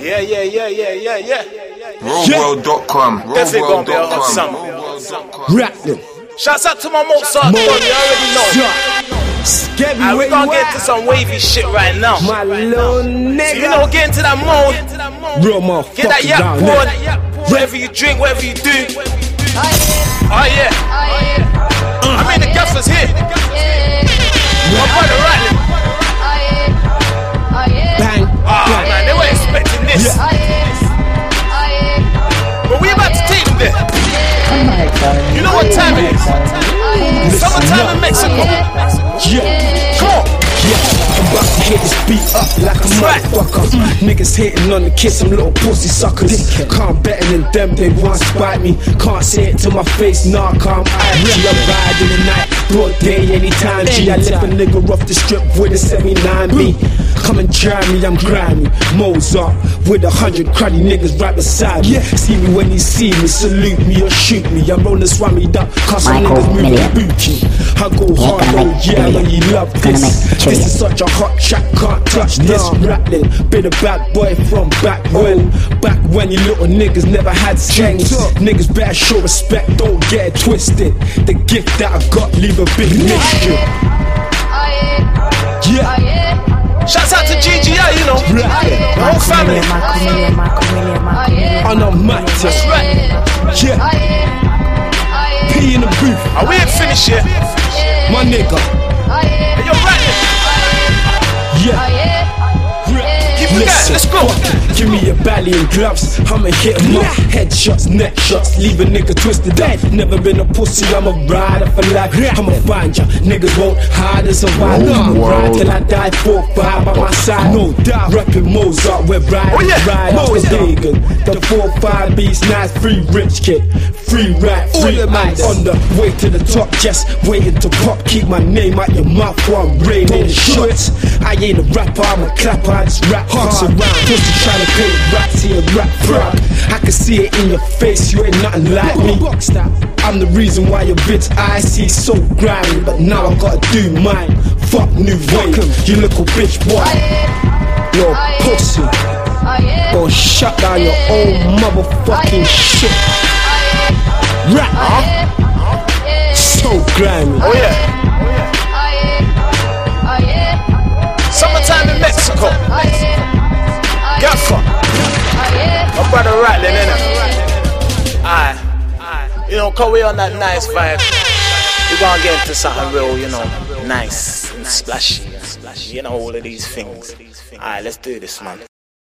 Yeah. Rollworld.com. Definitely gonna be a hot summer. Rattling. Shouts out to my Mozart, you already know. Scabby, We're gonna get into some wavy shit right now. my little nigga. So you know, get into that mode. Real motherfucker. Get that yak board. Whatever you drink, whatever you do. Oh yeah. I mean the gaffers here. My brother Rattling. Bang. Oh man, they weren't expecting this. But we about to take them there. You know what time it is? Summertime in Mexico. Yeah. Come on. Yeah, I'm about to hit this beat up like a motherfucker. Niggas hating on the kids, some little pussy suckers. Can't better than them, they want to spite me. Can't say it to my face, nah, calm IG. I'm riding the night, broad day, anytime G. I left a nigga off the strip with a 79B. Come and try me, I'm grimy. Mozart with 100 cruddy niggas right beside me. See me when you see me, salute me or shoot me. I'm rolling swammied up, cause some niggas moving booty. I go hard, oh yeah, when you love this. This is such a hot track, can't touch this. Rattling, been a bad boy from back when you little niggas never had strength. Niggas better show respect, don't get it twisted. The gift that I got, leave a big mystery. Yeah. Shouts out to GGI, you know. The whole family. On a mat, That's right. yeah. P in the booth, We ain't finished yet. my nigga. Hey, yo, Rattling. Yeah. Keep it going, let's go. Give me a belly and gloves, I'ma hit 'em up. Headshots, neck shots, leave a nigga twisted up. Never been a pussy, I'm a rider for life. I'ma find ya, niggas won't hide and survive. I'ma ride till I die, 4-5 by my side. No doubt, rapping Mozart, we're riding, ride off the Dagon. The 4-5 beats, nice, free rich kid. Free rap, free ice. On the way to the top, just waiting to pop. Keep my name out your mouth while I'm raining shots. I ain't a rapper, I'm a clapper, I just rap hearts around. Pussy trying to pay rap to your rap frog. I can see it in your face, you ain't nothing like me. I'm the reason why your bitch I see so grimy, but now I gotta do mine. Fuck new wave, you little bitch boy. You're a pussy. Go shut down your own motherfucking shit. Rap, so grimy. Oh yeah. Summertime in Mexico. Gaffer. My brother Rattling, innit? Aye. You know, cause we on that nice vibe. We gonna get into something real, you know, nice and splashy. You know, all of these things. Alright, let's do this, man.